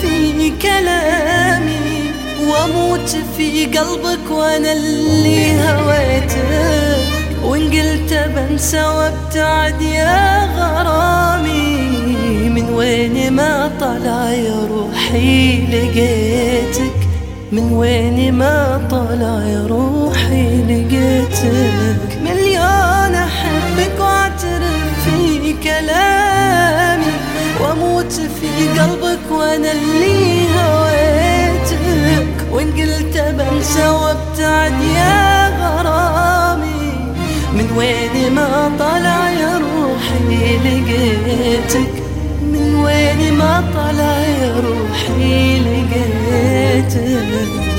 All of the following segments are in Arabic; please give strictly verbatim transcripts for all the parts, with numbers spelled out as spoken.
في كلامي واموت في قلبك وانا اللي هويتك، وان قلت بنسى وابتعد يا غرامي، من وين ما طلع يا روحي لقيتك، من وين ما طلع يا روحي لقيتك. مليون احبك واعترف في كلامي واموت في قلبك وانا اللي هويتك، وان قلت بنسى وابتعد يا غرامي، من وين ما طلع يا روحي لقيتك، من وين ما طلع يا روحي لقيتك.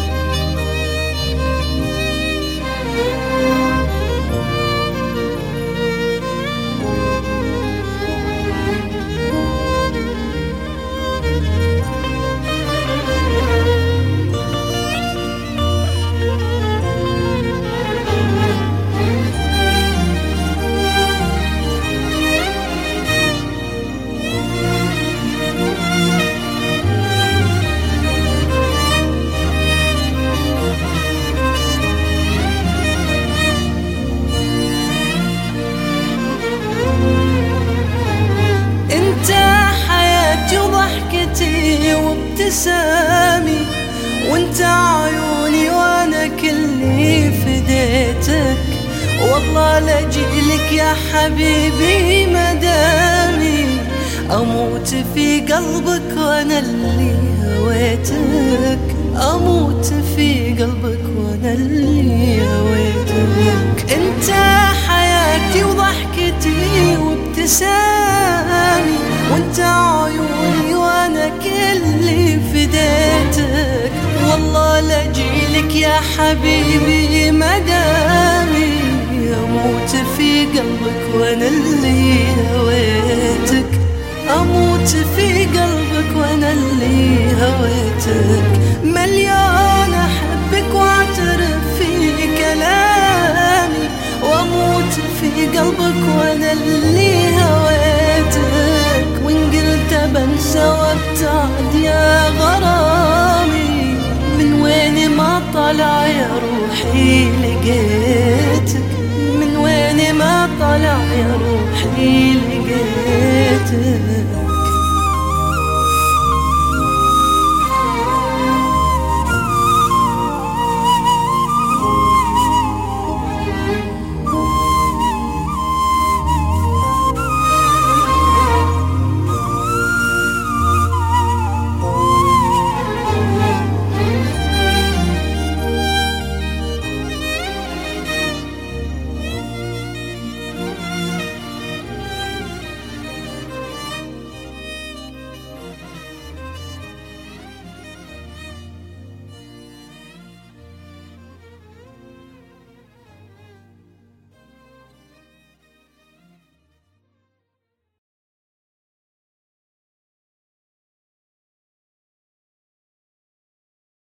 ضحكتي وابتسامي وانت عيوني وانا كلي فديتك، والله لاجيلك يا حبيبي مدامي، اموت في قلبك وانا اللي هويتك، اموت في قلبك وانا اللي هويتك. انت حياتي وضحكتي وابتسامي وانت عيوني وانا كلي فديتك، والله لاجيلك يا حبيبي مدامي، اموت في قلبك وانا اللي هويتك، اموت في قلبك وانا اللي هويتك. مليون احبك واعترف في كلامي واموت في قلبك وانا اللي هويتك، وان قلت بنسى وابتعد يا غرامي، من وين ما طلع يا روحي لقيتك، من وين ما طلع يا روحي لقيتك.